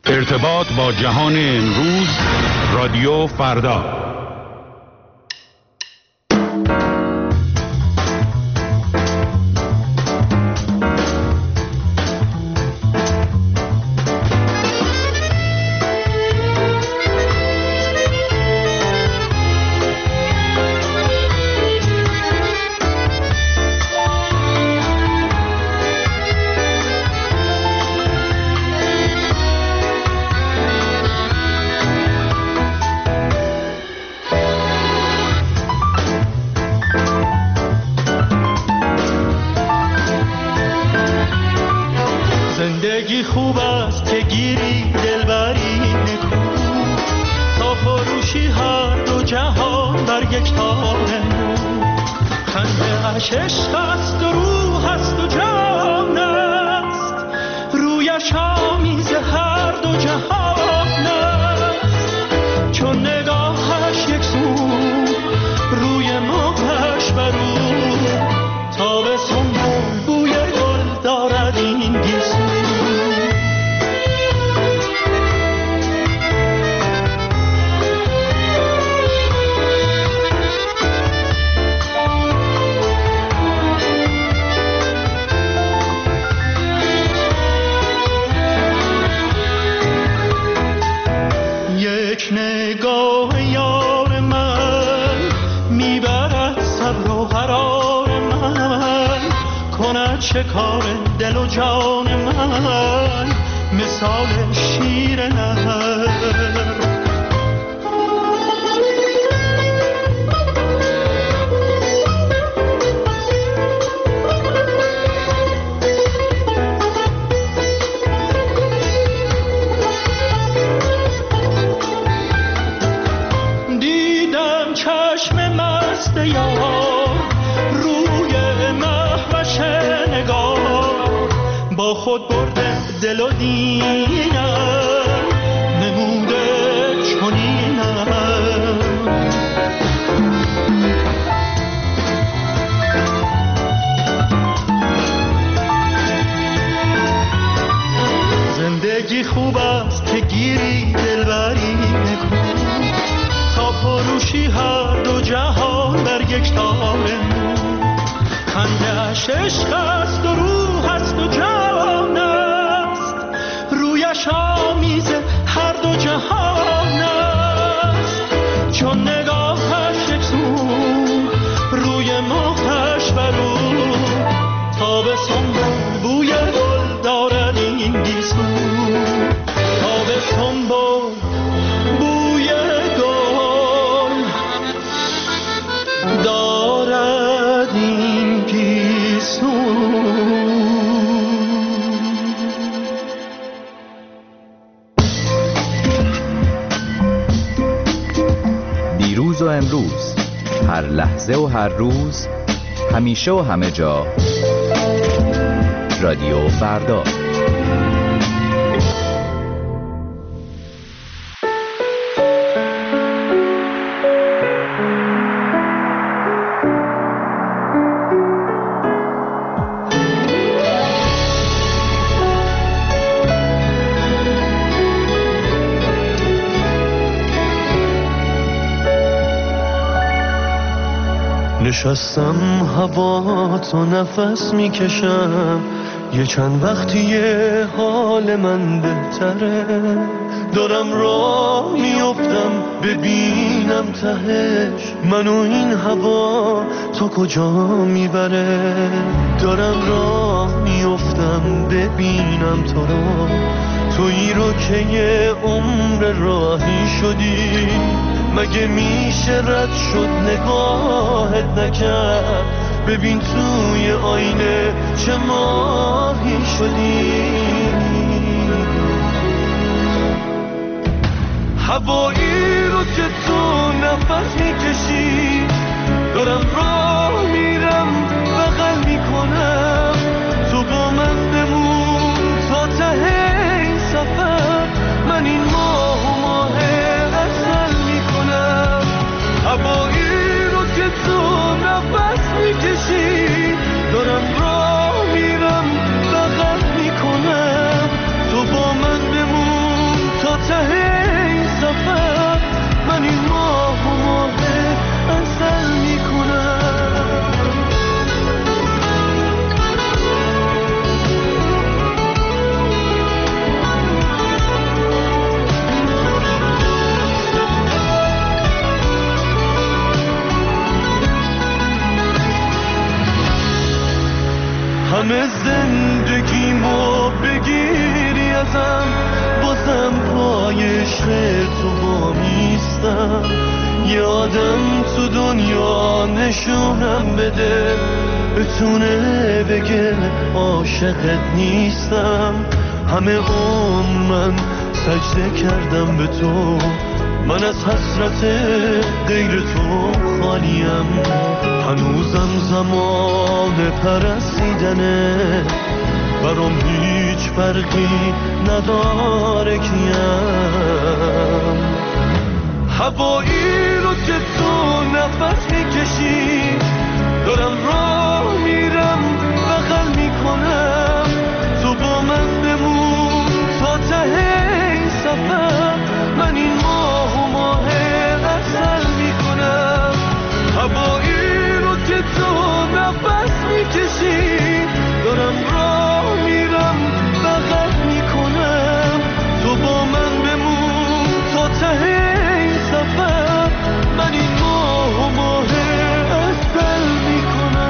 ارتباط با جهان امروز، رادیو فردا. زندگی خوب است که گیری دلبری نکو، تا فروشی هر دو جهان بر یک تار نو. خنده اش عشق است و روح است و جان است، رویش آمیز هر دو جهان است. چون نگاهش یک سو، روی مخش برو، تابستون بوی گل دارد این گیسو. یک نگاه یار من میبرد صبر و قرار من، کند شکار دل و جان من مثال شیر نهر. با خود برده دل و دینم، نموده چنینم. زندگی خوب است که گیری دلبری نکو، تا فروشی هر دو جهان بر یک تار نو. خنده‌اش عشق است و روح است و جان است، رویش آمیز هر دو جهان است. چون نگاهش یک سو، روی مخش برو، تابستون بوی گل دارد این گیسو. تابستون بوی گل دارد این گیسو. دیروز و امروز، هر لحظه و هر روز، همیشه و همه جا، رادیو فردا. نشستم هوا تو نفس میکشم، یه چند وقتیه حال من بهتره. دارم راه میافتم ببینم تهش، منو این هوا تا کجا میبره. دارم راه میافتم ببینم تو رو، تویی رو که یه عمر راهی شدی. مگه میشه رد شد نگاهت نکرد، ببین توی آینه چه ماهی شدی. هوایی رو که تو نفس میکشی، دارم راه میرم بغل میکنم. تو با من بمون تا ته این سفر، من این ماه و ماه اصل میکنم. هوایی رو که تو نفس میکشی، دارم راه میرم بغل میکنم. تو با من بمون ازم، بازم پای عشق تو وامیستم. یه آدم تو دنیا نشونم بده، بتونه بگه عاشقت نیستم. همه عمر من سجده کردم به تو، من از حسرت غیر تو خالیم. هنوزم زمان پرستیدنه، برام هیچ فرقی نداره کیم. هوایی رو که تو نفس میکشی، دارم راه میرم بغل میکنم. تو با من بمون تا ته این سفر، من این ماه عسل میکنم. هوایی رو که تو نفس میکشی، دارم راه میرم بغل میکنم. تو با من بمون تا ته این سفر، من این ماه عسل میکنم.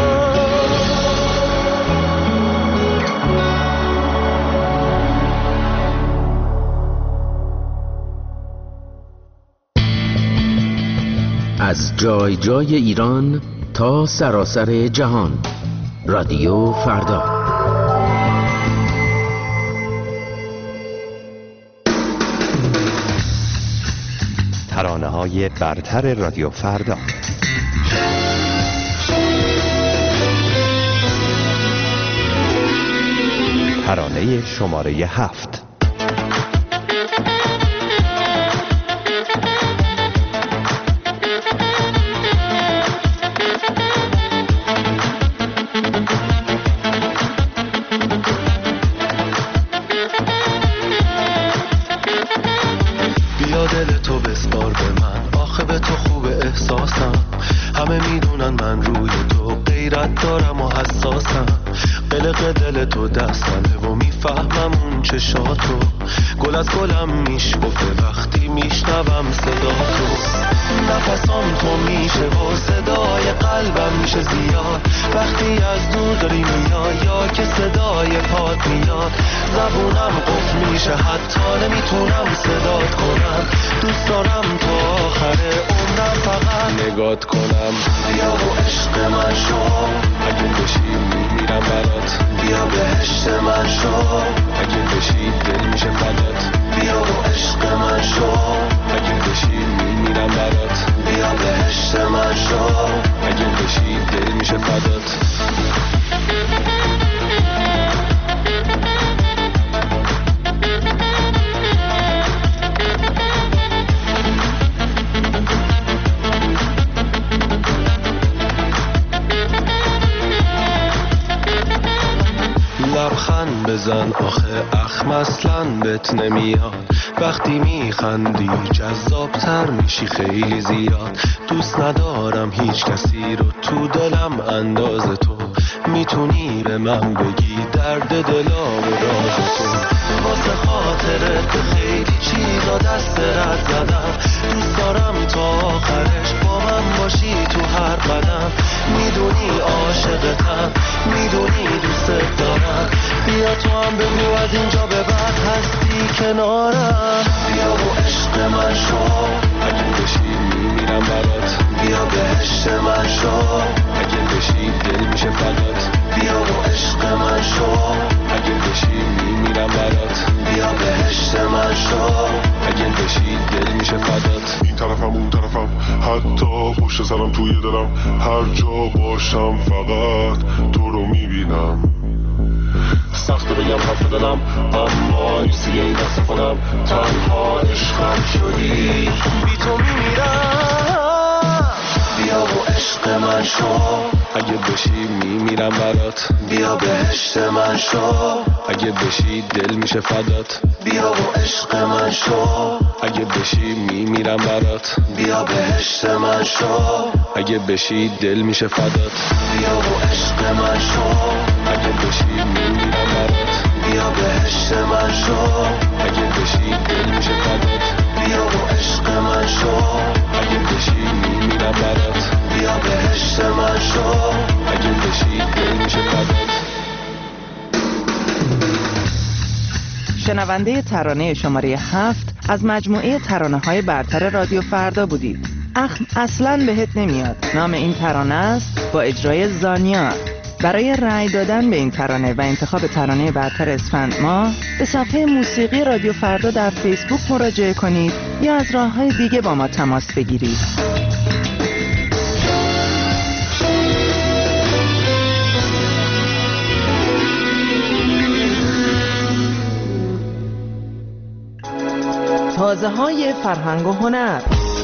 از جای جای ایران تا سراسر جهان، رادیو فردا. ترانه‌های برتر رادیو فردا. ترانه شماره 7. همه میدونن من روی تو غیرت دارم و حساسم. قلق دل تو دستمه و میفهمم اون چشاتو. گل از گلم میشکفه وقتی میشنوم صدا تو. نفسام تو میشه و صدای قلبم میشه زیاد وقتی از دور داری میای یا که صدای پات میاد. زبونم قفل میشه حتی نمیتونم صدات کنم. دوست دارم تا آخر عمرم فقط نگات کنم. بیا و عشق من شو، اگه بشی میمیرم برات. بیا بهشت من شو، اگه بشی دل میشه فدات. بیا و عشق من شو، اگه بشی میمیرم برات. بیا بهشت من شو، اگه بشی دل میشه فدات. لبخند بزن آخه اخم اصلاً بهت نمیاد. وقتی میخندی جذابتر میشی خیلی زیاد. دوست ندارم هیچ کسی رو تو دلم انداز تو. میتونی به من بگی درد دلا و راز تو. واسه خاطرت خیلی چیزا دست رد زدم. دوست دارم تا آخرش با من باشی تو هر قدم. میدونی عاشقتم، میدونی دوست دارم. بیا تو هم بگو از اینجا به بعد هستی کنارم. بیا و عشق من شو، اگه بشی میمیرم برات. بیا بهشت من شو، اگه بشی دل میشه فدات. بیا و عشق من شو، اگه بشی میمیرم برات. بیا بهشت من شو، اگه بشی دل میشه فدات. این طرفم اون طرفم حتی پشت سرم توی دلم. هر جا باشم فقط تو رو میبینم. سخته بگم حرف دلم اما نیستی این دست خودم. تنها عشقم شدی، بی تو میمیرم. بیا و عشق من شو، اگه بشی میمیرم برات. بیا بهشت من شو، اگه بشی دل میشه فدات. بیا و عشق من شو، اگه بشی میمیرم برات. بیا بهشت من شو، اگه بشی دل میشه فدات. بیا و عشق من شو، اگه بشی میمیرم برات. بیا بهشت من شو، اگه بشی دل میشه فدات. بیا و عشق من شو، اگه بشی میمیرم برات. بیا بهشت من شو، اگه بشی دل میشه فدات. شنونده ترانه شماره 7 از مجموعه ترانه‌های برتر رادیو فردا بودید. اصلاً بهت نمیاد نام این ترانه است، با اجرای زانیا. برای رأی دادن به این ترانه و انتخاب ترانه برتر اسفند ماه به صفحه موسیقی رادیو فردا در فیسبوک مراجعه کنید یا از راه‌های دیگه با ما تماس بگیرید. تازه‌های فرهنگ و هنر.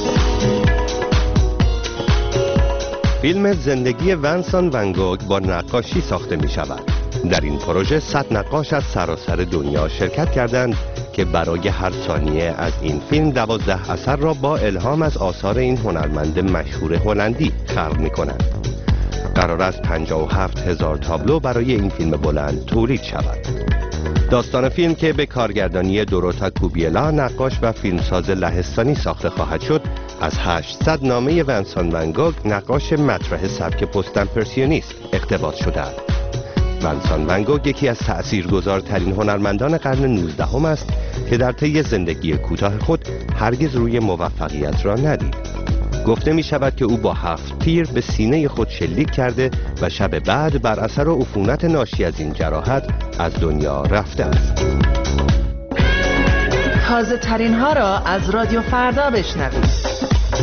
فیلم زندگی ونسان ون گوگ با نقاشی ساخته می شود. در این پروژه 100 نقاش از سراسر دنیا شرکت کردند که برای هر ثانیه از این فیلم 12 اثر را با الهام از آثار این هنرمند مشهور هلندی خلق می کنند. قرار است 57,000 تابلو برای این فیلم بلند تولید شود. داستان فیلم که به کارگردانی دوروتا کوبیلا، نقاش و فیلمساز لهستانی ساخته خواهد شد، از 800 نامه ونسان ون گوگ، نقاش مطرح سبک پست امپرسیونیست اقتباس شده است. ونسان ون گوگ یکی از تأثیرگذارترین هنرمندان قرن 19 است که در طی زندگی کوتاه خود هرگز روی موفقیت را ندید. گفته می شود که او با 7 تیر به سینه خود شلیک کرده و شب بعد بر اثر عفونت ناشی از این جراحت از دنیا رفته است. تازه ترین ها را از رادیو فردا بشنوید.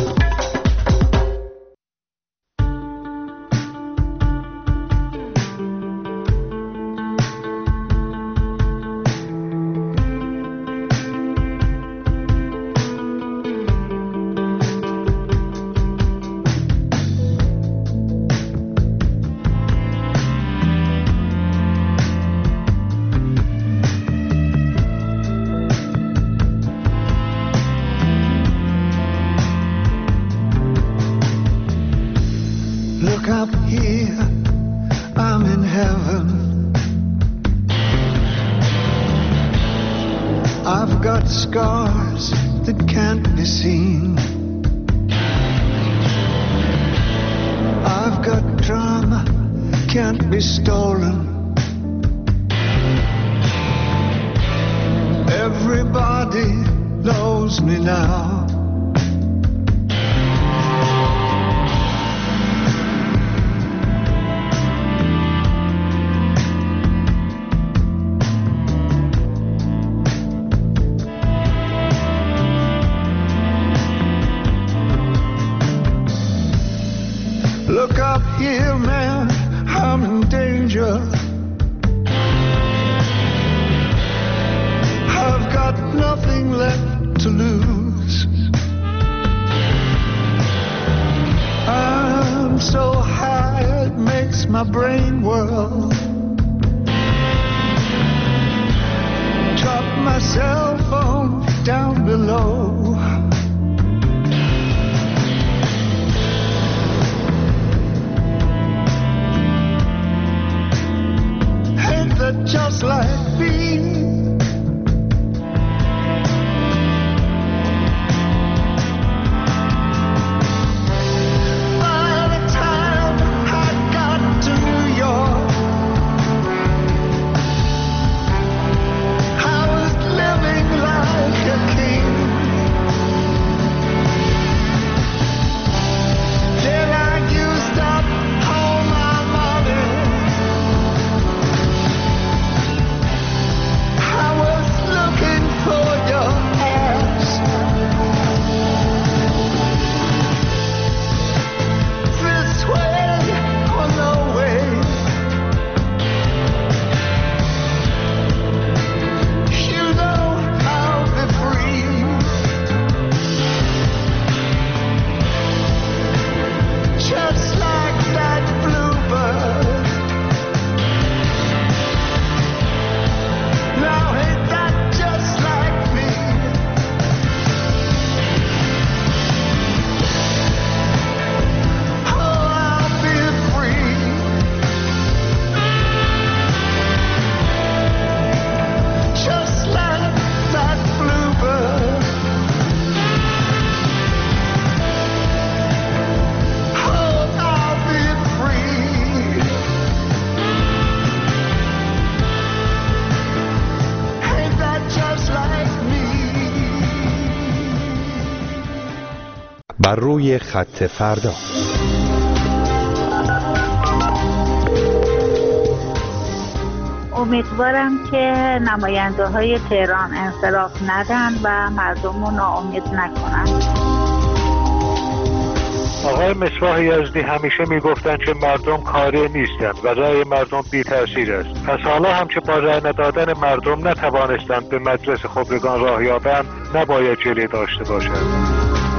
Scars that can't be seen. I've got drama, can't be stolen. Everybody knows me now. Look up here, man, I'm in danger. I've got nothing left to lose. I'm so high it makes my brain whirl. Drop my cell phone down below. Just like me. By the time I got to New York, I was living like a king. Then I used up all my money. بر روی خط فردا. امیدوارم که نماینده های تهران انصراف ندن و مردم رو ناامید نکنن. آقای مصباح یزدی همیشه میگفتن که مردم کاری نیستند و رأی مردم بی تأثیر است. پس حالا هم که با رأی ندادن مردم نتوانستند به مجلس خبرگان راه یابند، نباید جلوی داشته باشند.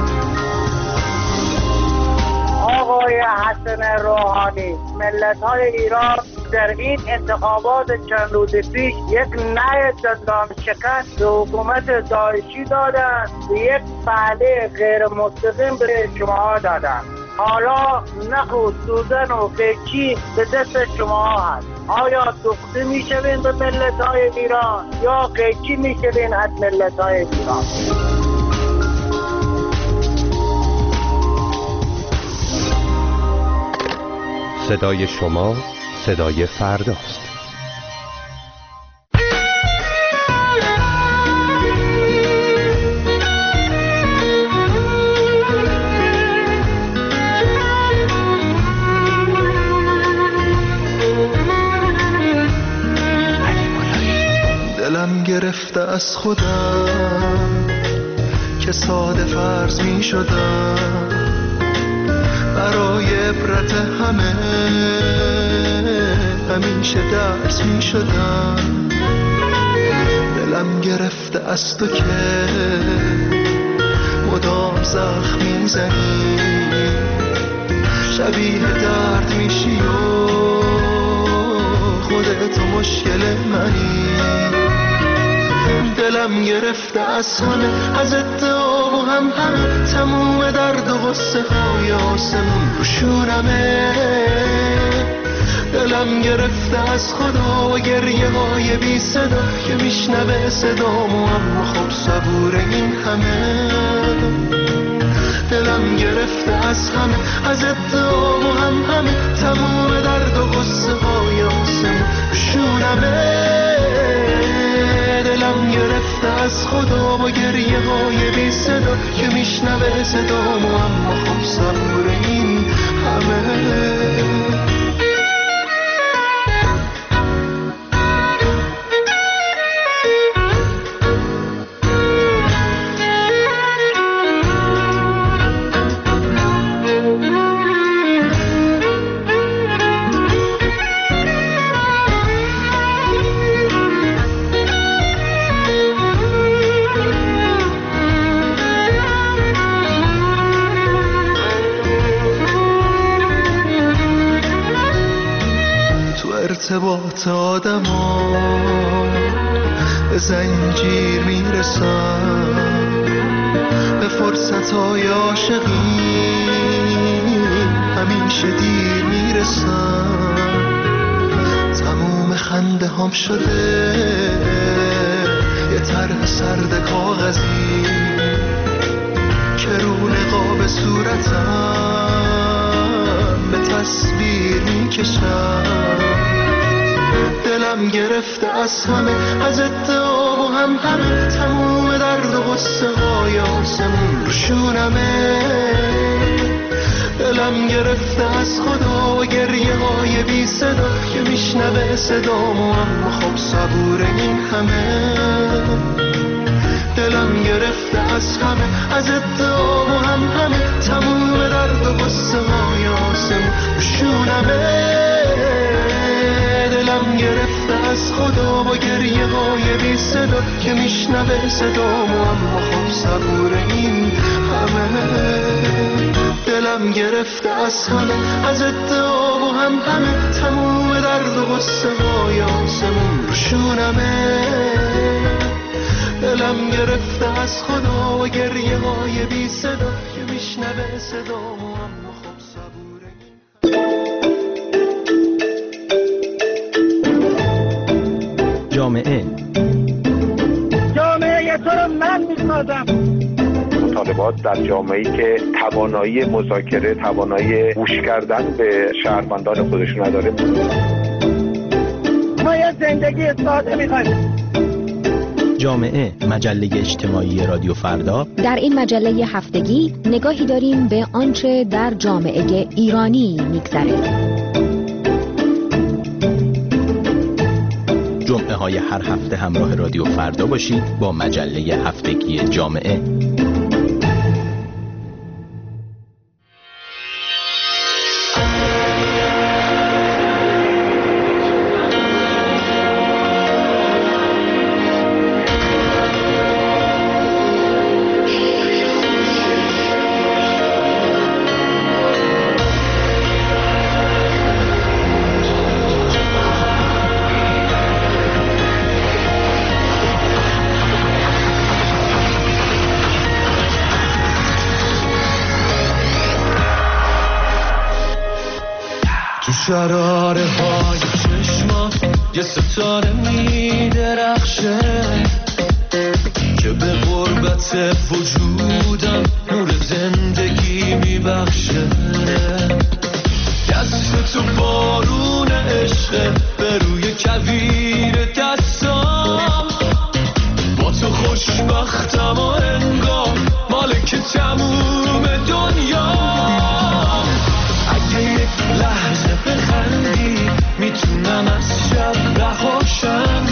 آقای حسن روحانی، ملت‌های ایران در این انتخابات چند روز پیش یک نه دندان شکن به حکومت داعشی دادند و یک بله غیر مستقیم به شما دادند. حالا نخ و سوزن و قیچی به دست شما هست. آیا دخته میشوین به ملت‌های ایران یا قیچی میشوین از ملت‌های ایران؟ صدای شما صدای فرداست. دلم گرفته از خودم که ساده فرض می شدم، برای عبرت همه همیشه درس می شدم. دلم گرفته از تو که مدام زخم می زنی، شبیه درد میشی و خودت مشکل منی. دلم گرفته از همه، از ادعا و همه تموم درد و غصه های آسمون رو شونمه. دلم گرفته از خدا و گریه های بی صدا که میشنوه صدامو، اما خب صبور این همه. دلم گرفته از همه، از ادعا و همه تموم درد و غصه های آسمون رو شونمه. دلم گرفته از خدا با گریه های بی صدا که میشنوه صدامو، اما خب صبور این همه. ارتباط آدم ها به زنجیر میرسن، به فرصت های عاشقی همیشه دیر میرسن. تموم خنده هم شده یه طرح سرد کاغذی که رو نقاب صورتم به تصویر میکشن. دلم گرفته از همه، از ادعا و همه تموم درد و غصه های آسمون رو شونمه. دلم گرفته از خدا و گریه های بی صدا که میشنوه صدامو، اما خب صبور این همه. دلم گرفته از همه، از ادعا و همه تموم درد و غصه های آسمون رو شونمه. دلم گرفته از خدا با گریه های بی صدا که میشنوه صدامو، اما خب صبور این همه. دلم گرفته از همه، از ادعا و همه تموم درد و غصه های آسمون رو شونمه. دلم گرفته از خدا و گریه های بی صدا که میشنوه صدامو، اما خب صبور این. جامعه تو رو من میسازم. مطالبات در جامعه‌ای که توانایی مذاکره، توانایی گوش کردن به شهروندان خودشون نداره. ما یه زندگی ساده میخوایم. جامعه، مجله اجتماعی رادیو فردا. در این مجله هفتگی نگاهی داریم به آنچه در جامعه ایرانی می‌گذرد. جمعه های هر هفته همراه رادیو فردا باشید با مجله هفتگی جامعه. شراره های چشمات یه ستاره می درخشه که به غربت وجودم نور زندگی می بخشه. دست تو بارون عشقه به روی کویر دستام، با تو خوشبختم و انگار مالک تموم دنیا. اگه یک لحظه بخندی میتونم از شب رهاشم،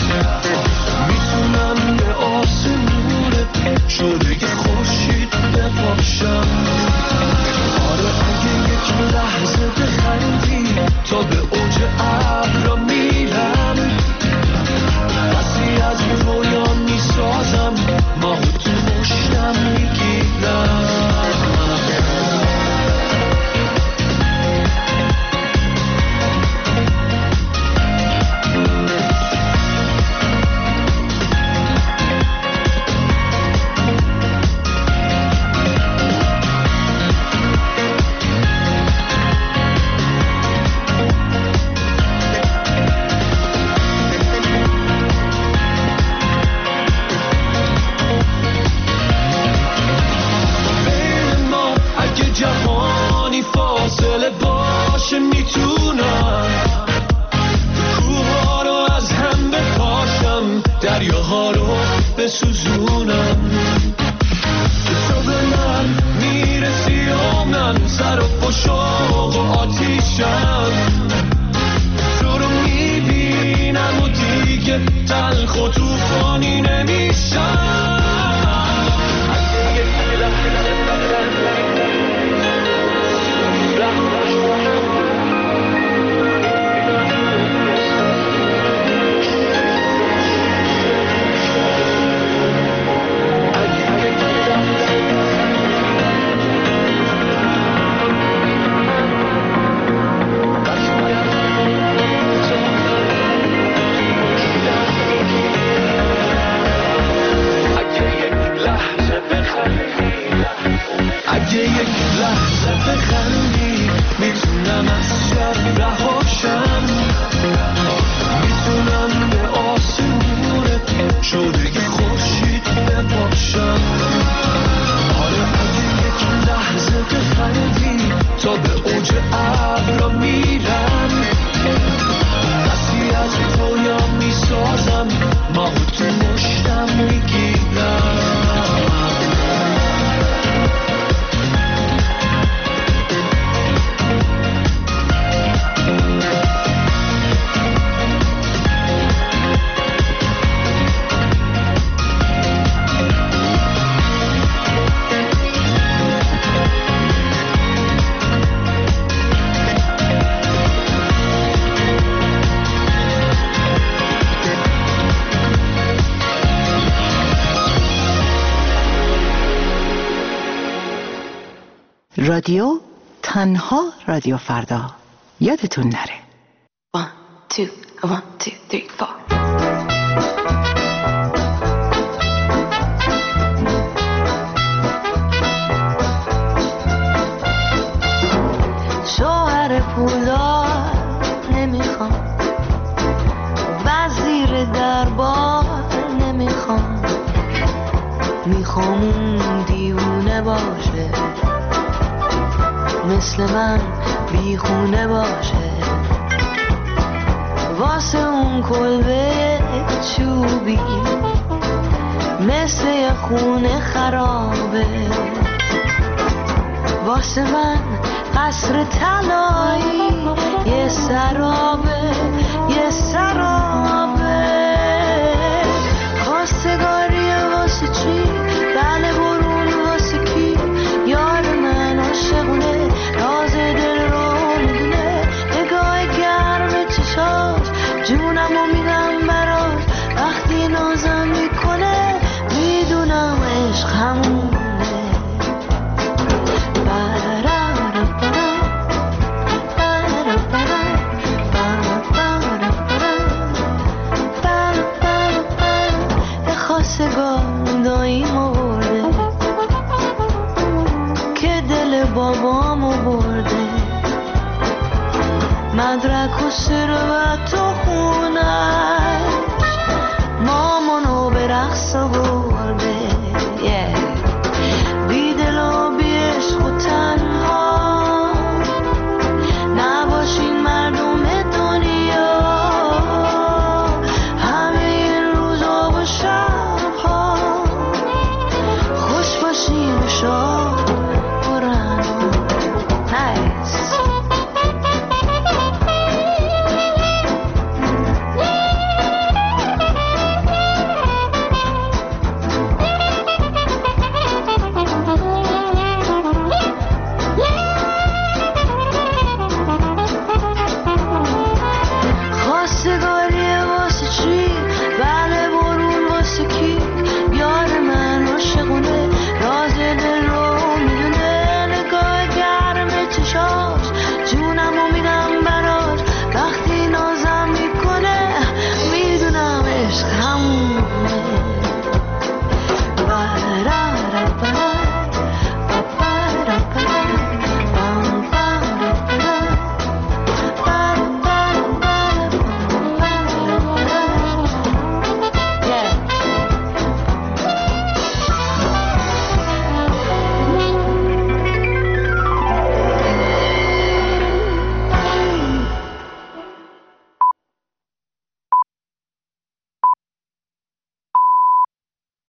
میتونم به آسمون شعله خورشید بپاشم. آره اگه یک لحظه بخندی تا به اوج ابرا میرم، بسی از رویا میسازم ماهو تو مشتم میگیرم. دریاها رو بسوزونم، تو به من میرسی و من سر و پشاق و آتیشم. تو رو میبینم و دیگه تلخ و توفانی نمیشم. اگه یک لحظه بخندی میتونم از شب رهاشم، میتونم به آسمون شعله خورشید بپاشم. آره اگه یک لحظه بخندی تا به اوج ابرا میرم، بسی از رویا میسازم ماهو تو مشتم میگیرم. رادیو تنها رادیو فردا، یادتون نره. 1 2 1 2 3 4. شوهر پولدار نمیخوام، وزیر دربار نمیخوام، میخوام اون دیوونه باشه، مثل من بیخونه باشه، واسه اون کلبه چوبی مثل یه خونه خرابه. واسه من قصر طلایی یه سرابه، یه سرابه. خواستگاریه واسه چی؟ بله برون واسه کی؟ یار من عاشقونه، راز دل رو میدونه. نگاه گرم چشاش جونمو میدم براش. وقتی نازم میکنه میدونم عشق همونه. خواستگار داییمو برده که دل بابامو برده. مدرک و ثروت و خونش مامانو به رقص برده.